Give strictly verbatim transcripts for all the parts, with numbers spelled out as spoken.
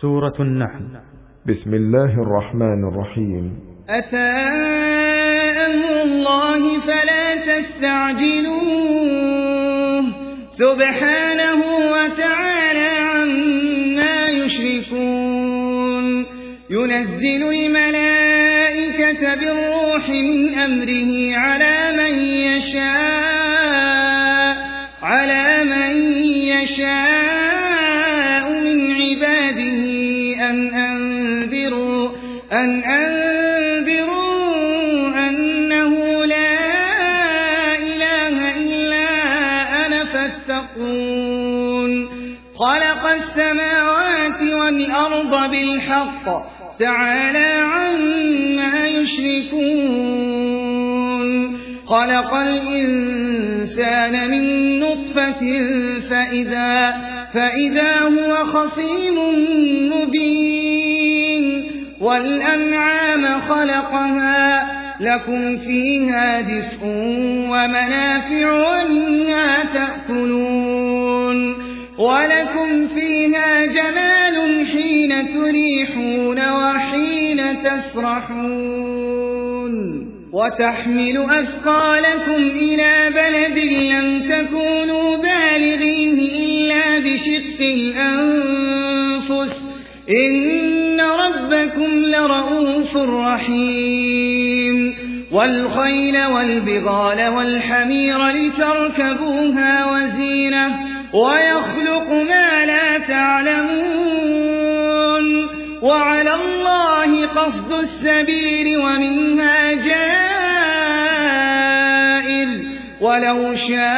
سورة النحل. بسم الله الرحمن الرحيم. أتى أمر الله فلا تستعجلوه سبحانه وتعالى عما يشركون. ينزل الملائكة بالروح من أمره على من يشاء على من يشاء من عباده أن أنذروا أن أنذروا أنه لا إله إلا أنا فاتقون. خلق السماوات والأرض بالحق تعالى عما يشركون. خلق الإنسان من نطفة فإذا, فإذا هو خصيم مبين. والأنعام خلقها لكم فيها دفء ومنافع ومنها تأكلون ولكم فيها جمال حين تريحون وحين تسرحون. وتحمل أثقالكم إلى بلد لم تكونوا بالغيه إلا بشق الأنفس إن ربكم لرؤوف رحيم. والخيل والبغال والحمير لتركبوها وزينة ويخلق ما لا تعلمون. وعلى الله قصد السبيل ومنها جائر ولو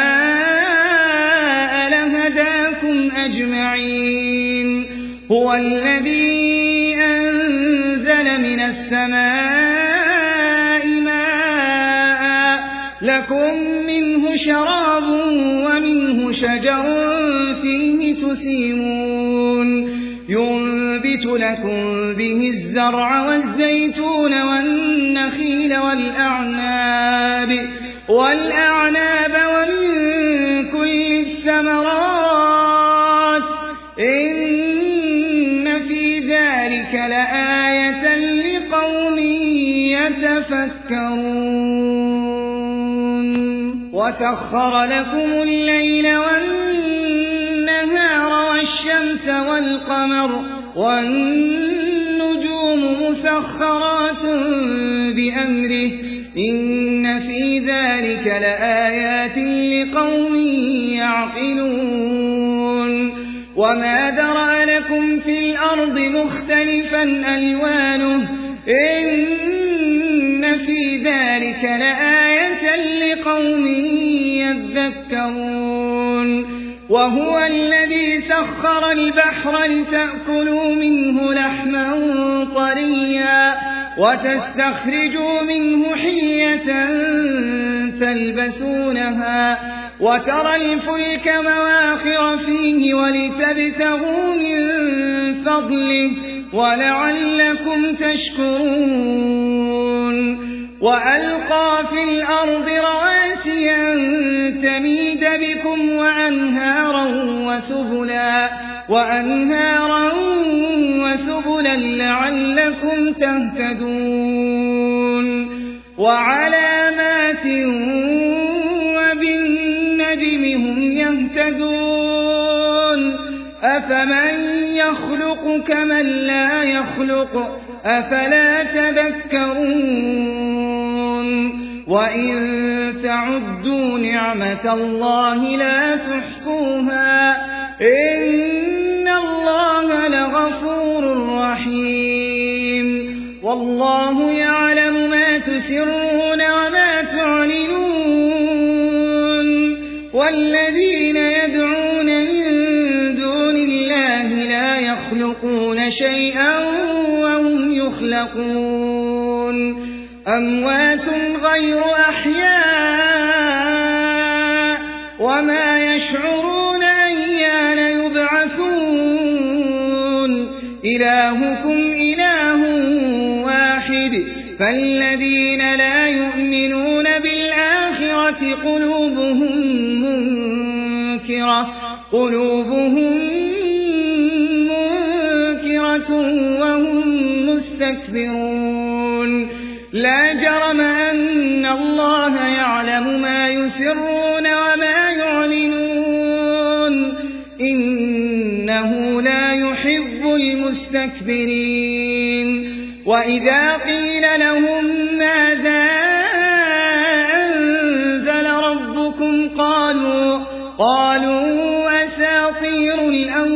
شاء لهداكم أجمعين. هو الذي أنزل من السماء ماء لكم منه شراب ومنه شجر فيه تسيمون. ينبت لكم به الزرع والزيتون والنخيل والأعناب والأعناب ومن كل الثمرات إن في ذلك لآية لقوم يتفكرون. وسخر لكم الليل والنهار والشمس والقمر والنجوم مسخرات بأمره إن في ذلك لآيات لقوم يعقلون. وما ذرأ لكم في الأرض مختلفا ألوانه إن في ذلك لآية لقوم يذكرون. وهو الذي سخر البحر لتأكلوا منه لحما طريا وتستخرجوا منه حلية تلبسونها وترى الفلك مواخر فيه ولتبتغوا من فضله ولعلكم تشكرون. وألقى في الأرض رواسي أن تميد بكم وأنهارا وسبلا, وأنهارا وسبلا لعلكم تهتدون. وعلامات وبالنجم هم يهتدون. أفمن يخلق كمن لا يخلق أفلا تذكرون. وإن تعدوا نعمة الله لا تحصوها إن الله لغفور رحيم. والله يعلم ما تسرون وما تعلنون. والذين يدعون من دون الله لا يخلقون شيئا وهم يخلقون. أموات غير أحياء وما يشعرون أيان يبعثون. إلهكم إله واحد فالذين لا يؤمنون بالآخرة قلوبهم منكرة قلوبهم منكرة الآخرة وهم مستكبرون لا جرم أن الله يعلم ما يسرون وما يعلنون إنه لا يحب المستكبرين وإذا قيل لهم ماذا أنزل ربكم قالوا قالوا أساطير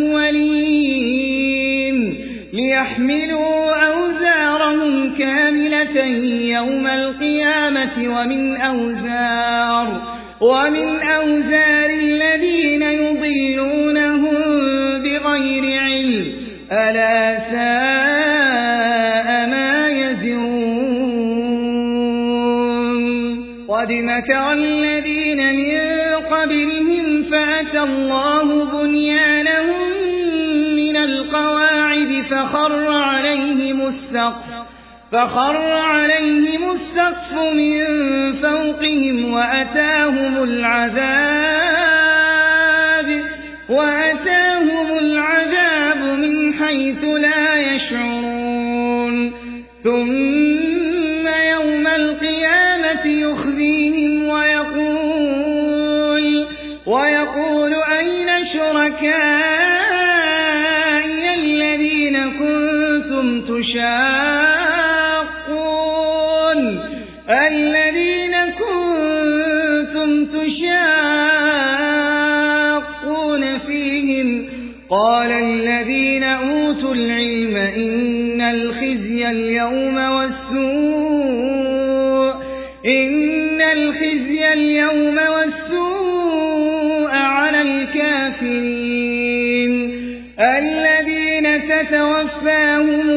الأولين ليحملوا أوزارهم كاملة يوم القيامة ومن أوزار ومن أوزار الذين يضلونهم بغير علم ألا ساء ما يزرون قد مكر الذين من قبلهم فأتى الله بنيانهم من القواعد فخر عليهم السقف فخر عليهم السقف من فوقهم وأتاهم العذاب وأتاهم العذاب من حيث لا يشعرون ثم يوم القيامة يخزيهم ويقول ويقول أين شركائي الذين كنتم تشاقون الذين كنتم تشاقون فيهم قال الذين أوتوا العلم إن الخزي اليوم والسوء إن الخزي اليوم والسوء على الكافرين الذين تتوفاهم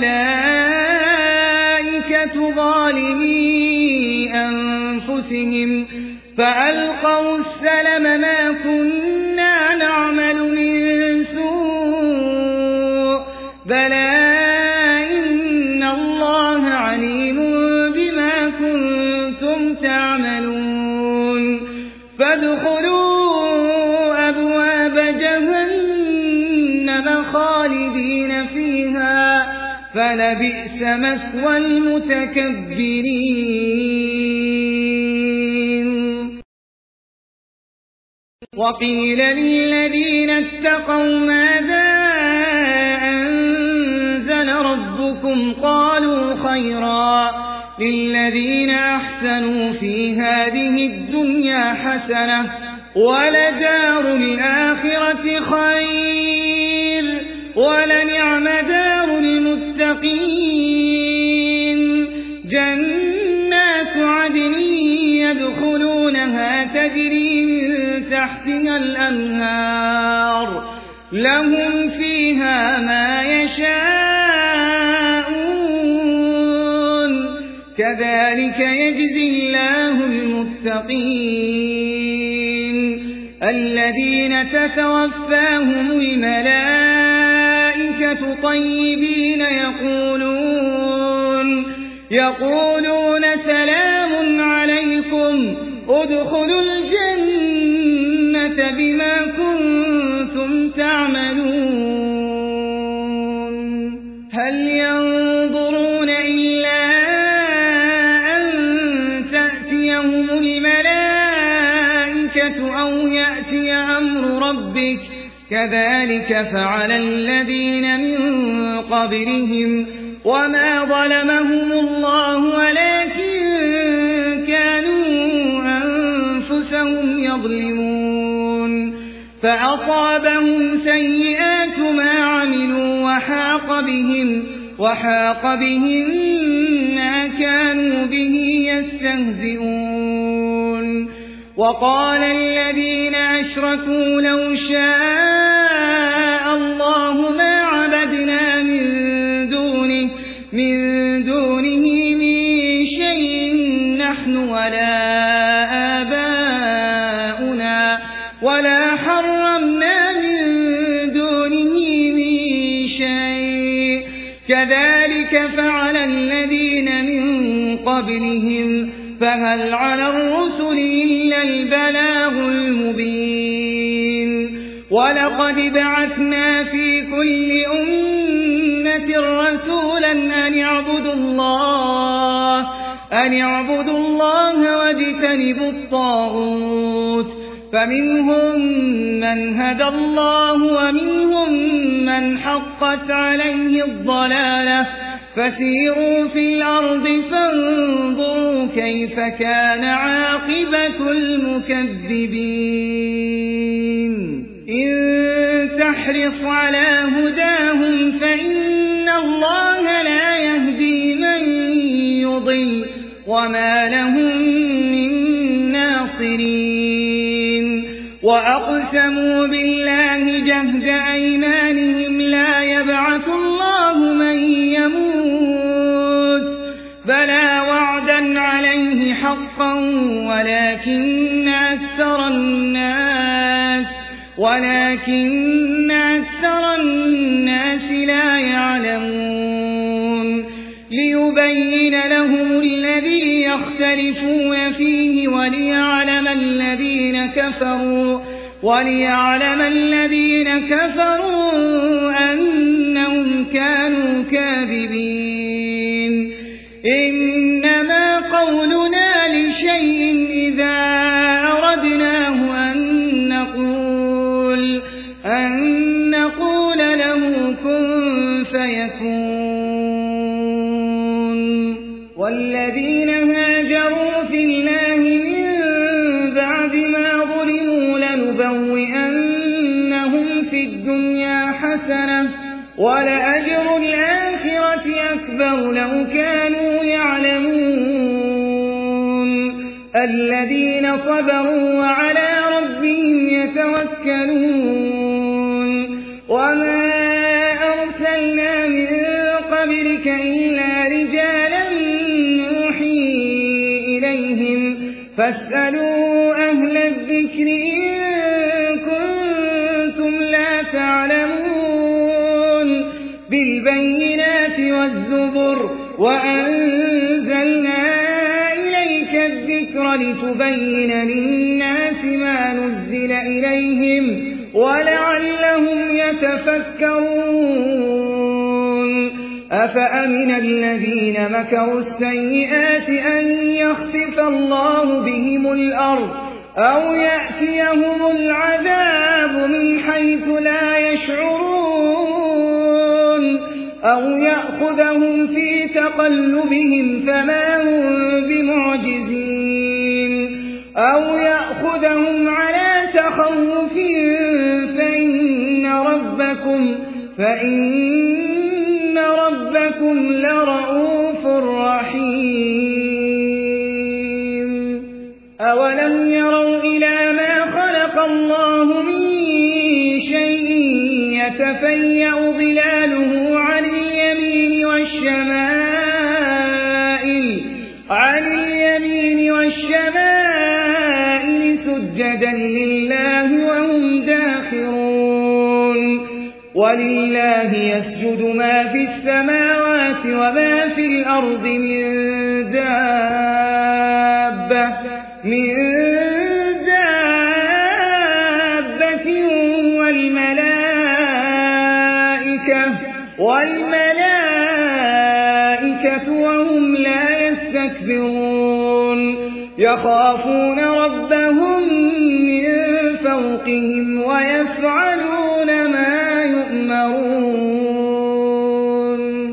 الملائكة ظالمي أنفسهم فألقوا السلم ما كنا نعمل من سوء بلى إن الله عليم بما كنتم تعملون فادخلوا أبواب جهنم خالدين فيها فلبئس مثوى المتكبرين وقيل للذين اتقوا ماذا أنزل ربكم قالوا خيرا للذين أحسنوا في هذه الدنيا حسنة ولدار الآخرة خير ولنعم دار المتقين جنات عدن يدخلونها تجري من تحتها الأنهار لهم فيها ما يشاءون كذلك يجزي الله المتقين الذين تتوفاهم الملائكة طيبين يقولون يقولون سلام عليكم ادخلوا الجنة بما كنتم تعملون هل ينظرون إلا أن تأتيهم الملائكة أو يأتي أمر ربك كذلك فعل الذين من قبلهم وما ظلمهم الله ولكن كانوا أنفسهم يظلمون فأصابهم سيئات ما عملوا وحاق بهم وحاق بهم ما كانوا به يستهزئون وقال الذين أشركوا لو شاء الله ما عبدنا من دونه من دونه من شيء نحن ولا آباؤنا ولا حرمنا من دونه من شيء كذلك فعل الذين من قبلهم فهل على الرسل إلا البلاغ المبين ولقد بعثنا في كل أمة رسولا أن اعبدوا الله أن اعبدوا الله واجتنبوا الطاغوت فمنهم من هدى الله ومنهم من حقت عليه الضلالة فسيروا في الأرض فانظروا كيف كان عاقبة المكذبين إن تحرص على هداهم فإن الله لا يهدي من يضل وما لهم من ناصرين وأقسموا بالله جهد أيمانهم لا يبعث الله من يموت بلى وعدا عليه حقا ولكن أكثر الناس ولكن أكثر الناس لا يعلمون ليبين لهم الذي يختلفون فيه وليعلم الذين كفروا وليعلم الذين كفروا أنهم كانوا كاذبين إنما قولنا لشيء إذا أردناه أن نقول أن نقول له كن فيكون والذين هاجروا في الله من بعد ما ظلموا لنبوئنهم في الدنيا حسنة ولأجر الآخرة أكبر لو كانوا يعلمون الذين صبروا وعلى ربهم يتوكلون وما أرسلنا من قبلك إلا رجالا نوحي إليهم فاسألوا أهل الذكر إن كنتم لا تعلمون بالبينات والزبر وأنزلنا إليك الذكر لتبين للناس ما نزل إليهم ولعلهم يتفكرون أفأمن الذين مكروا السيئات أن يخسف الله بهم الأرض أو يأتيهم العذاب من حيث لا يشعرون أو يأخذهم في تقلبهم فما هم بمعجزين أو يأخذهم على تخوف فإن ربكم فإن ربكم لرؤوف رحيم أولم يروا إلى ما خلق الله من شيء يتفيأ ظلاله عن اليمين والشمائل عن اليمين والشمائل سجدا لله وهم داخرون ولله يسجد ما في السماوات وما في الأرض من دابة من دابة والملائكة والملائكة وهم لا يستكبرون يخافون ربهم من فوقهم ويفعلون ما يؤمرون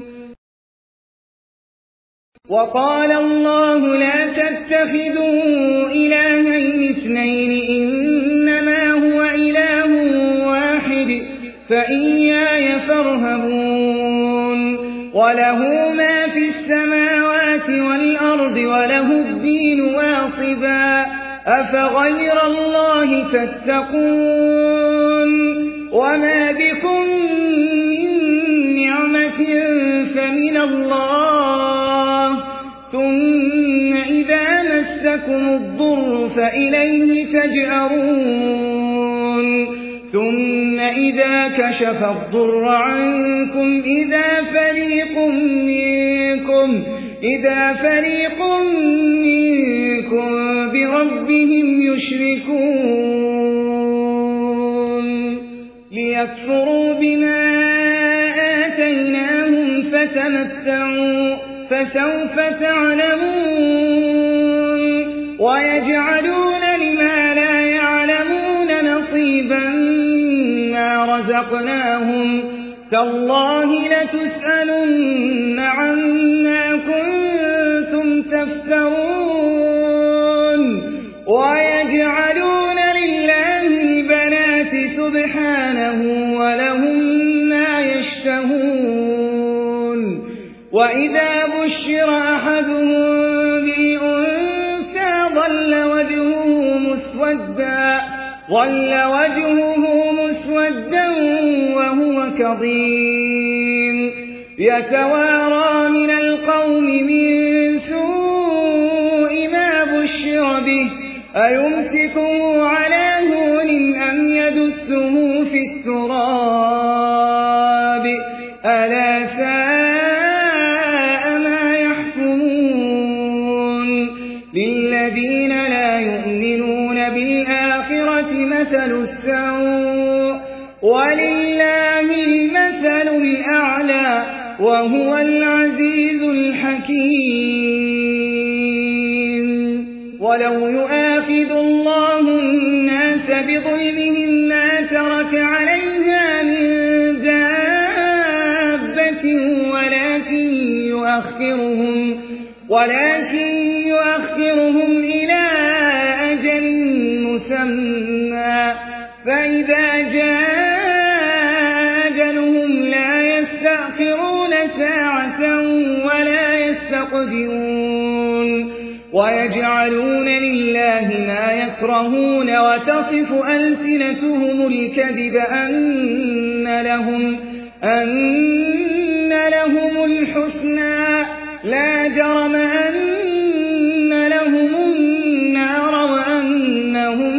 وقال الله لا تتخذوا إلهين اثنين إنما هو إله واحد فإياي فارهبون وله ما في السماوات والأرض وله الدين واصبا أفغير الله تتقون وما بكم من نعمة فمن الله ثم إذا مسكم الضر فإليه تجأرون ثم إذا كشف الضر عنكم إذا فريق منكم إذا فريق منكم بربهم يشركون ليكفروا بما آتيناهم تمتعوا فسوف تعلمون ويجعلون لما لا يعلمون نصيبا مما رزقناهم تالله لتسألن عما كنتم تفترون ويجعلون لله البنات سبحانه ولهم ما يشتهون وإذا بشر أحدهم بالأنثى ظل وجهه مسودا ظل وجهه مسودا وهو كظيم يتوارى من القوم من سوء ما بشر به أيمسكه على هون أم يدسه في التراب ألا ساء ما يحكمون للذين لا يؤمنون بالآخرة مثل السوء ولله المثل الأعلى وهو العزيز الحكيم ولو يؤاخذ الله الناس بظلمهم ما ترك عليها من دابة ولكن يؤخرهم ولكن يؤخرهم إلى أجل مسمى فإذا جاء أجلهم لا يستأخرون ساعة ولا يستقدمون ويجعلون لله ما يكرهون وتصف ألسنتهم الكذب أن لهم, أن لهم الحسنى لا جرم أن لهم النار وأنهم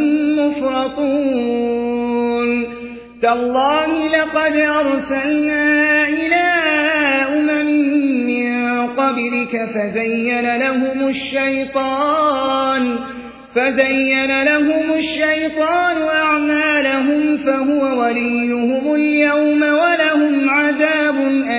مفرطون تالله لقد أرسلنا إلى أمم من قبلك فزين لهم الشيطان فزين لهم الشيطان أعمالهم فهو وليهم اليوم ولهم عذاب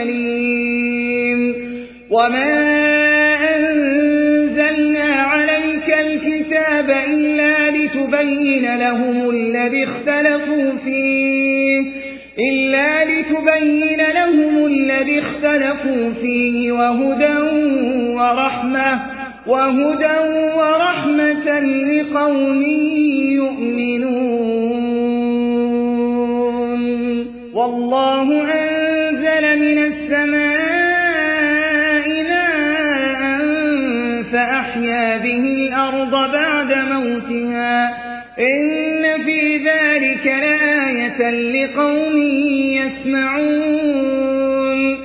أليم وما أنزلنا عليك الكتاب إلا لتبين لهم الذي اختلفوا فيه إلا لتبين لهم الذي اختلفوا فيه وهدى ورحمة وهدى ورحمة لقوم يؤمنون والله أنزل من السماء ماء فأحيا به الأرض بعد موتها إن في ذلك لآية لقوم يسمعون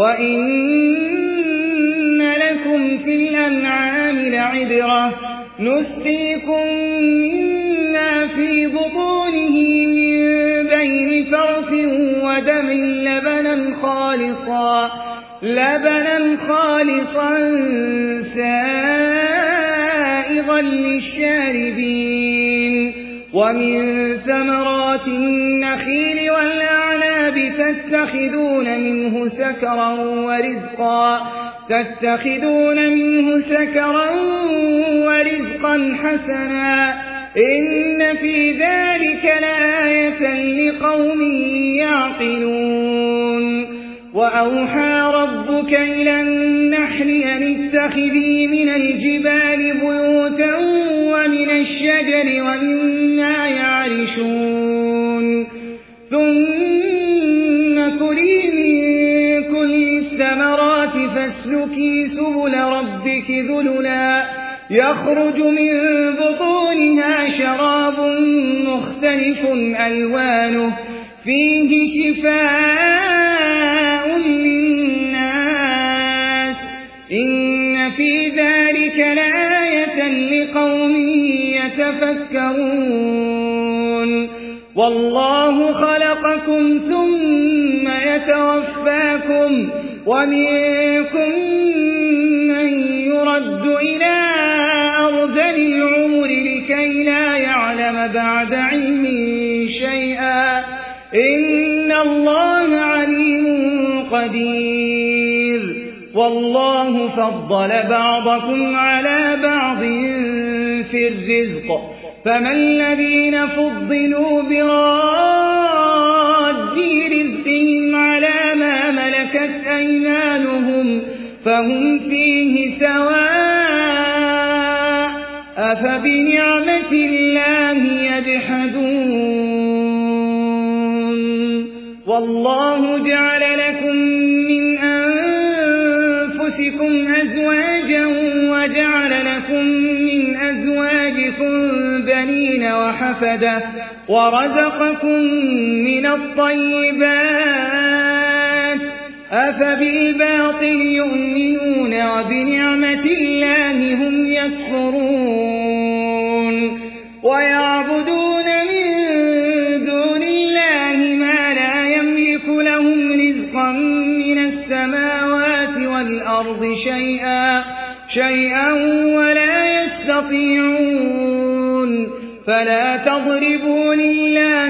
وإن لكم في الأنعام لعبرة نسقيكم مما في بطونه من بين فرث ودم لبنا خالصا لبنا خالصا سائغا للشاربين ومن ثمرات النخيل والأعناب تتخذون منه سكرا ورزقا تتخذون منه سكرا ورزقا حسنا إن في ذلك لآية لقوم يعقلون وأوحى ربك إلى النحل أن اتخذي من الجبال بيوتا ومن الشجر ومما يعرشون ثم كلي من كل الثمرات فاسلكي سبل ربك ذللا يخرج من بطونها شراب مختلف ألوانه فيه شفاء للناس إن في ذلك لآية لقوم يتفكرون والله خلقكم ثم يتوفاكم ومنكم من يرد إلى أرذل العمر لكي لا يعلم بعد علم شيئا إن الله عليم قدير قدير والله فضل بعضكم على بعض في الرزق فما الذين فضلوا براد رزقهم على ما ملكت أيمانهم فهم فيه سواء أفبنعمة الله يجحدون والله جعل لكم من أنفسكم أزواجا وجعل لكم من أزواجكم بنين وحفدة ورزقكم من الطيبات أفبالباطل يؤمنون وبنعمة الله هم يكفرون ويعبدون من دون الله ما لا يملك لهم رزقا من السماوات والأرض شيئا شيئا ولا يستطيعون فلا تضربوا لله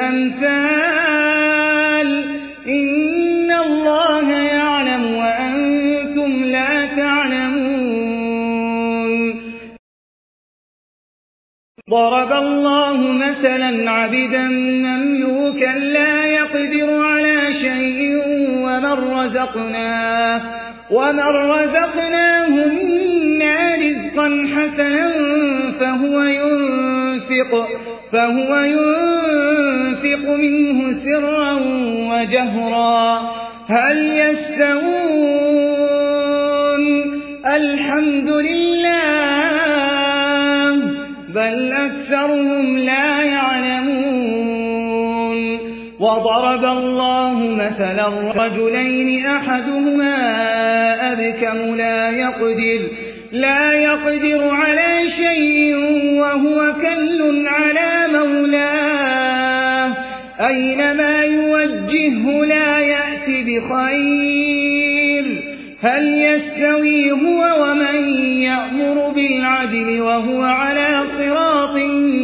الأمثال إن الله يعلم وأنتم لا تعلمون ضرب الله مثلا عبدا مملوكا لا يقدر على شيء ومن رزقناه ومن رزقناه منا رزقا حسنا فهو ينفق فهو ينفق منه سرا وجهرا هل يستوون الحمد لله بل أكثرهم لا يعلمون وضرب الله مثلا رجلين أحدهما أبكم لا يقدر لا يقدر على شيء وهو كل على مولاه أينما يوجهه لا يأتي بخير هل يستوي هو ومن يأمر بالعدل وهو على صراط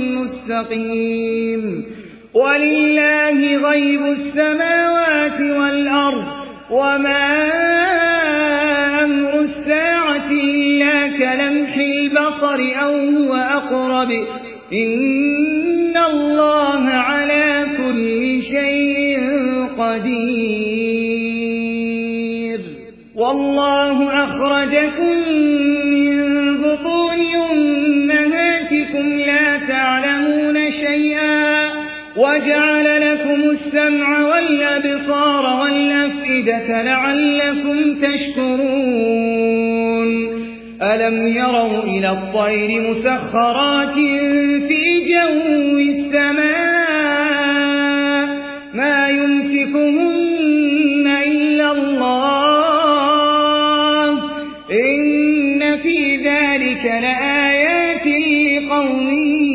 مستقيم ولله غيب السماوات والأرض وما أمر الساعة إلا كلمح البصر أو هو أقرب إن الله على كل شيء قدير والله أخرجكم من بطون أمهاتكم لا تعلمون شيئا وجعل لكم السمع والأبصار والأفئدة لعلكم تشكرون ألم يروا إلى الطير مسخرات في جو السماء ما يمسكهن إلا الله إن في ذلك لآيات لقوم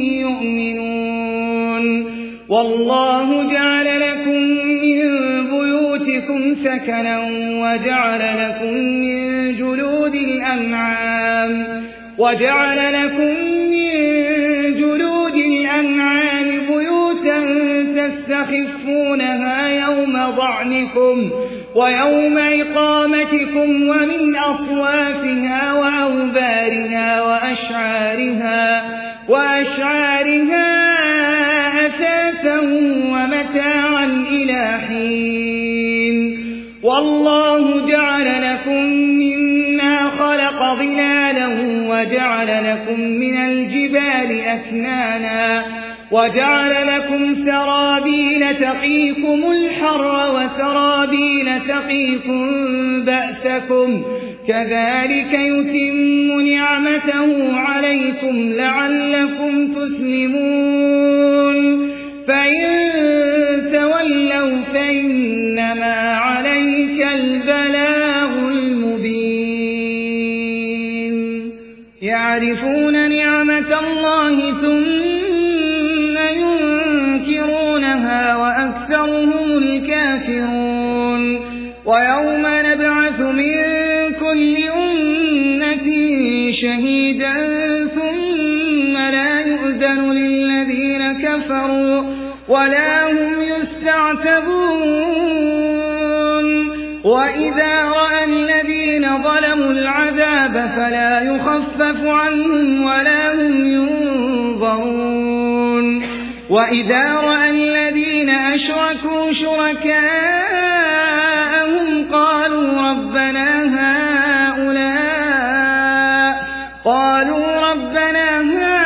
يؤمنون والله جعل لكم من بيوتكم سكنا وجعل لكم من جلود الأنعام وجعل لكم من جلود الأنعام بيوتا تستخفونها يوم ضعنكم ويوم إقامتكم ومن أصوافها وأوبارها وأشعارها وأشعارها أثاثا ومتاعا إلى حين والله جعل لكم مما خلق ظلالا وجعل لكم من الجبال أكنانا وجعل لكم سرابيل تقيكم الحر وسرابيل تقيكم بأسكم كذلك يتم نعمته عليكم لعلكم تسلمون فإن تولوا فإنما عليك البلاغ المبين يعرفون نعمة الله ثم ينكرونها وأكثرهم الكافرون ويوم نبعث من كل أمة شهيدا ثم لا يؤذن للذين كفروا ولا هم يستعتبون وإذا رأى الذين ظلموا العذاب فلا يخفف عنهم ولا هم ينظرون وإذا رأى الذين أشركوا شركاءهم قالوا ربنا هؤلاء قالوا ربنا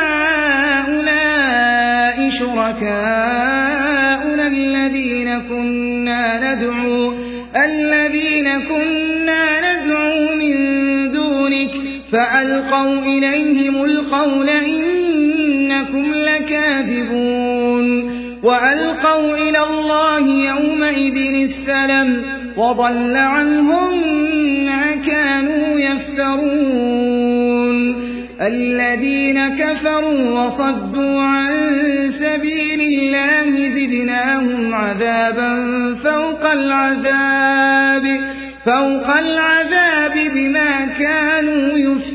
هؤلاء شركاؤنا الذين كنا ندعو الذين كنا ندعو من دونك فألقوا إليهم القول إنكم لكاذبون وألقوا إلى الله يومئذ السلم وضل عنهم ما كانوا يفترون الذين كفروا وصدوا عن سبيل الله زدناهم عذابا فوق العذاب فوق العذاب بما كانوا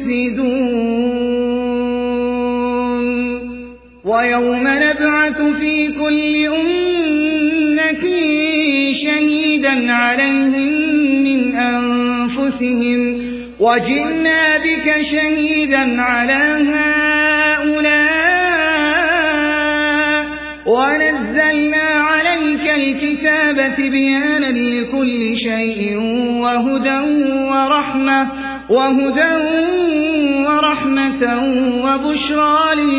يفسدون ويوم نبعث في كل أمة شهيدا عليهم من أنفسهم وجئنا بك شهيدا على هؤلاء ونزلنا عليك الكتاب بيانا لكل شيء وهدى ورحمة وهدى ورحمة وبشرى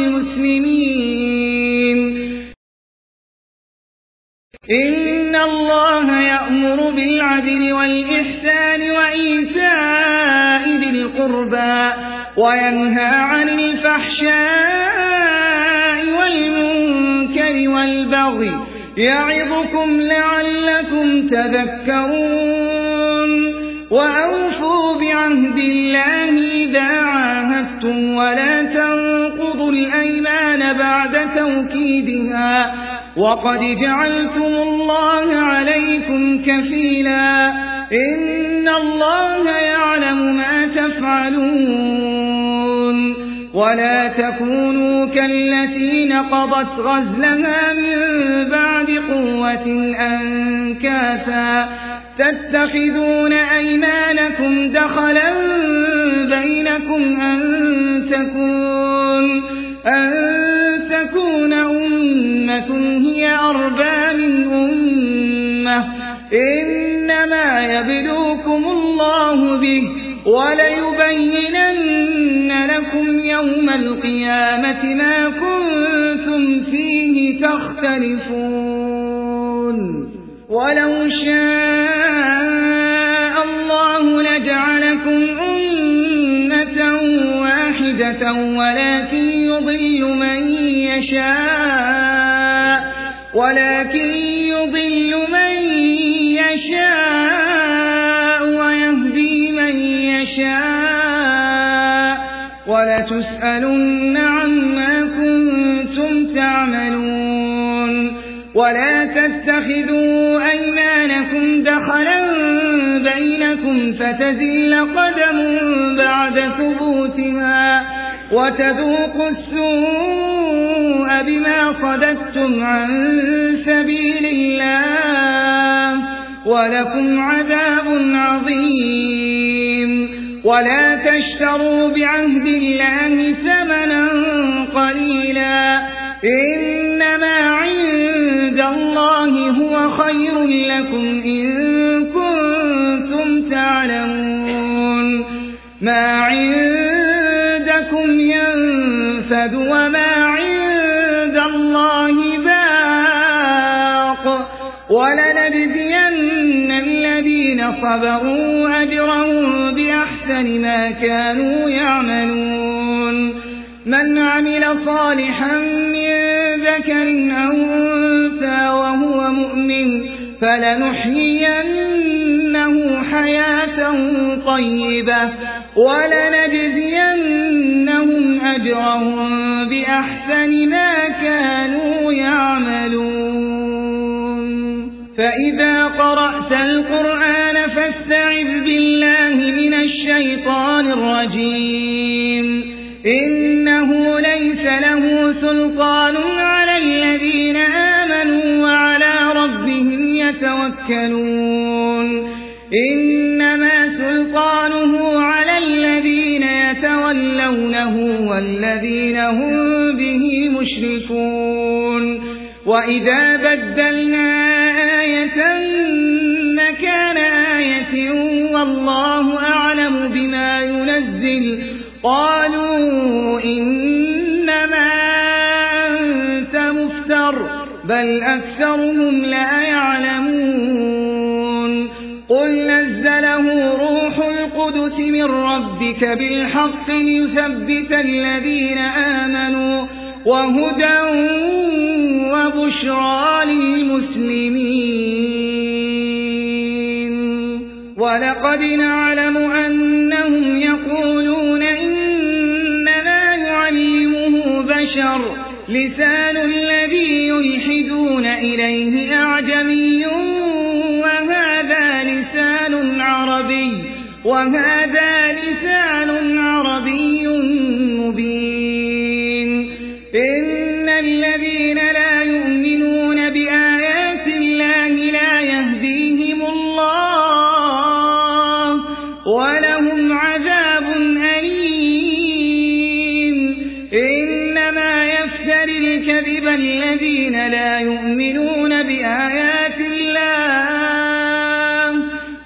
للمسلمين إن الله يأمر بالعدل والإحسان وإيتاء ذي القربى وينهى عن الفحشاء والمنكر والبغي يعظكم لعلكم تذكرون وأوفوا بعهد الله إذا عاهدتم ولا تنقضوا الأيمان بعد توكيدها وقد جعلتم الله عليكم كفيلا إن الله يعلم ما تفعلون ولا تكونوا كالتي نقضت غزلها من بعد قوة أنكاثا تتخذون أيمانكم دخلا بينكم أن تكون أن تكون أمة هي أربى من أمة إنما يبلوكم الله به وليبينن لكم يوم القيامة ما كنتم فيه تختلفون ولو شاء الله لجعلكم أمة واحدة ولكن يضل من يشاء ولكن يضل من يشاء ويهدي من يشاء ولتسألن عما كنتم تعملون ولا تتخذوا أيمانكم دخلا بينكم فتزل قدم بعد ثبوتها وتذوقوا السوء بما صددتم عن سبيل الله ولكم عذاب عظيم ولا تشتروا بعهد الله ثمنا قليلا إنما عند الله هو خير لكم إن كنتم تعلمون ما عندكم ينفد وما عند الله باق ولنجزين الذين صبروا أجرهم بأحسن ما كانوا يعملون من عمل صالحا من ذكر أو أنثى وهو مؤمن فلنحيينه حياة طيبة ولنجزينهم أجرهم بأحسن ما كانوا يعملون فإذا قرأت القرآن فاستعذ بالله من الشيطان الرجيم إنه ليس له سلطان على الذين آمنوا وعلى ربهم يتوكلون إنما سلطانه على الذين يتولونه والذين هم به مشركون وإذا بدلنا آية مكان آية والله أعلم بما ينزل قالوا إنما أنت مفتر بل أكثرهم لا يعلمون قل نزله روح القدس من ربك بالحق ليثبت الذين آمنوا وهدى وبشرى للمسلمين ولقد نعلم أنهم يقولون إنما يعلمه بشر لسان الذي يلحدون إليه أعجمي وهذا لسان عربي وهذا لسان عربي مبين إن الذين لا يؤمنون بآيات الله لا يهديهم الله ولهم عذاب أليم إنما يفتري الكذب الذين لا يؤمنون بآيات الله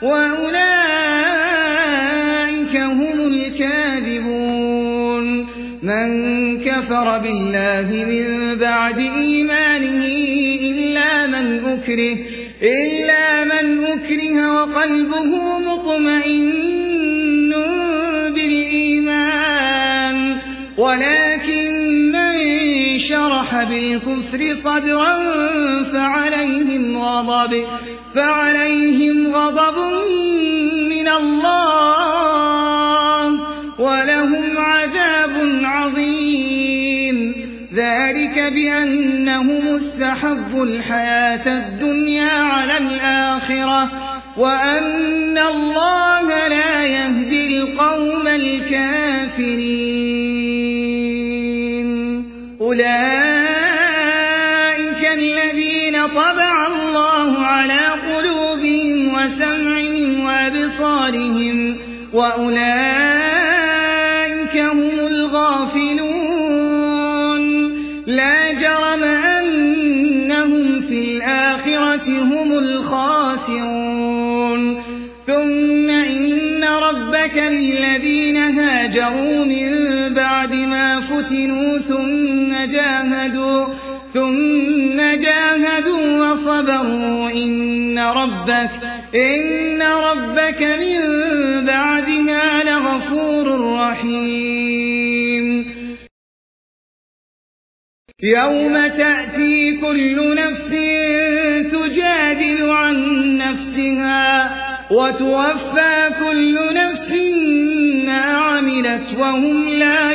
وأولئك هم الكاذبون من كفر بالله من بعد إيمانه إلا من أكره إلا من أكره وقلبه مطمئن بالإيمان ولكن من شرح بالكفر صدرا فعليهم غضب فعليهم غضب من الله ولهم عذاب عظيم ذلك بأنهم استحبوا الحياة الدنيا على الآخرة وأن الله لا يهدي القوم الكافرين أولئك الذين طبع الله على قلوبهم وسمعهم وأبصارهم وأولئك هم الغافلون لا جرم أنهم في الآخرة هم الخاسرون ثم إن ربك للذين هاجروا من بعد ما فتنوا ثم جاهدوا ثم جاهدوا وصبروا إن ربك إن ربك من بعدها لغفور رحيم يوم تأتي كل نفس تجادل عن نفسها وتوفى كل نفس ما عملت وهم لا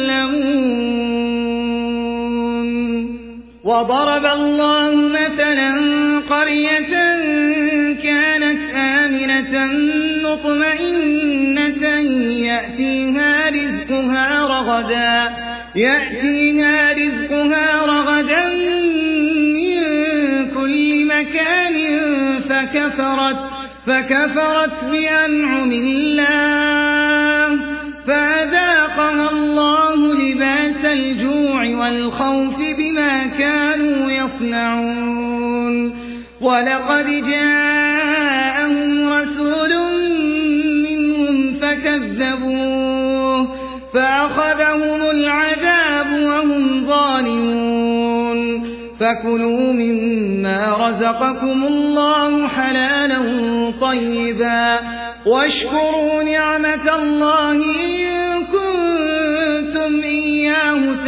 يظلمون وضرب الله مثلا قرية كانت آمنة مطمئنة يأتيها رزقها رغدا يأتيها رزقها رغدا من كل مكان فكفرت فكفرت بأنعم الله فأذاقها الله لباس الجوع والخوف بما كانوا يصنعون ولقد جاءهم رسول منهم فكذبوه فأخذهم العذاب وهم ظالمون فكلوا مما رزقكم الله حلالا طيبا واشكروا نعمة الله إن كنتم إياه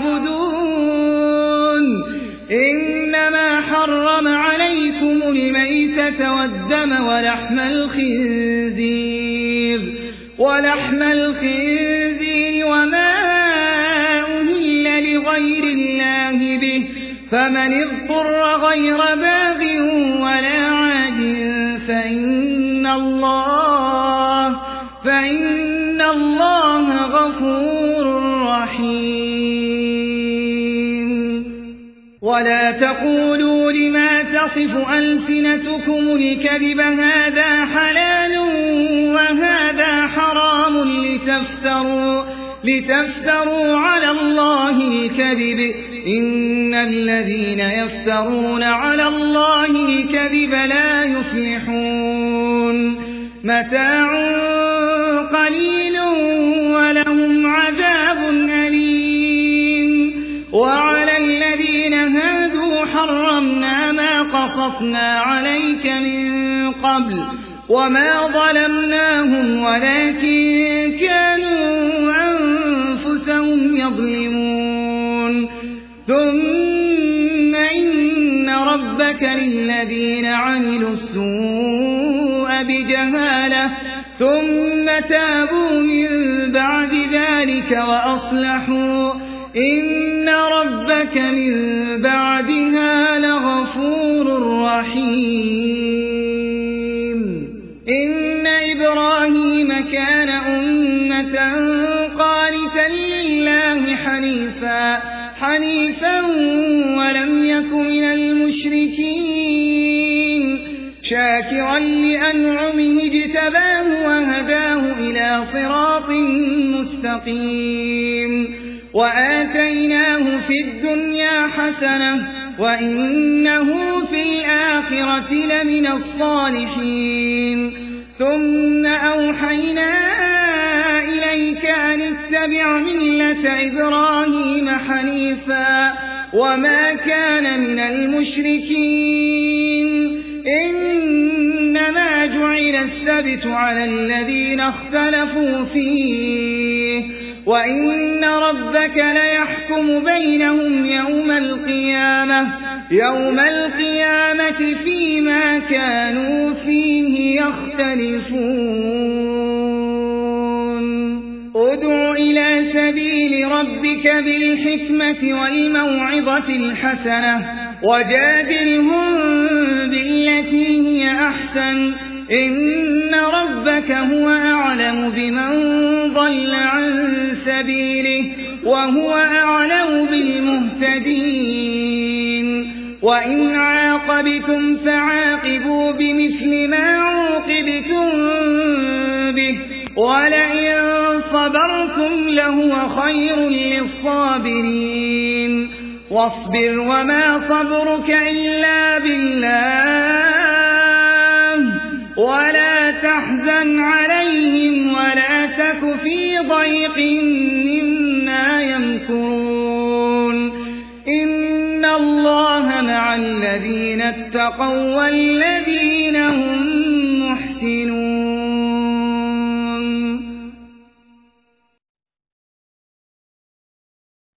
تعبدون إنما حرم عليكم الميتة والدم ولحم الخنزير ولحم الخنزير وما أهل لغير الله به فمن اضطر غير باغ ولا عاد فإن الله فإن الله غفور رحيم ولا تقولوا لما تصف ألسنتكم الكذب هذا حلال حلال وهذا حرام لتفتروا, لتفتروا على الله الكذب إن الذين يفترون على الله الكذب لا يفلحون متاع قليل ولهم عذاب أليم وعلى الذين هادوا حرمنا ما قصصنا عليك من قبل وما ظلمناهم ولكن كانوا أنفسهم يظلمون ثم إن ربك للذين عملوا السوء بجهالة ثم تابوا من بعد ذلك وأصلحوا إن ربك من بعدها لغفور رحيم إن إبراهيم كان أمة قانتا لله حنيفا حنيفا ولم يك من المشركين شاكرا لأنعمه اجتباه وهداه إلى صراط مستقيم وآتيناه في الدنيا حسنة وإنه في الآخرة لمن الصالحين ثم أوحينا إليك أن اتبع ملة إبراهيم حنيفا وما كان من المشركين إنما جعل السبت على الذين اختلفوا فيه وإن ربك ليحكم بينهم يوم القيامة يوم القيامة فيما كانوا فيه يختلفون ادع إلى سبيل ربك بالحكمة والموعظة الحسنة وجادلهم بالتي هي أحسن إن ربك هو أعلم بمن ضل عن سبيله وهو أعلم بالمهتدين وإن عاقبتم فعاقبوا بمثل ما عوقبتم به ولئن صبرتم لهو خير للصابرين واصبر وما صبرك إلا بالله ولا تحزن عليهم ولا تك في ضيق مما يمكرون إن الله مع الذين اتقوا والذين هم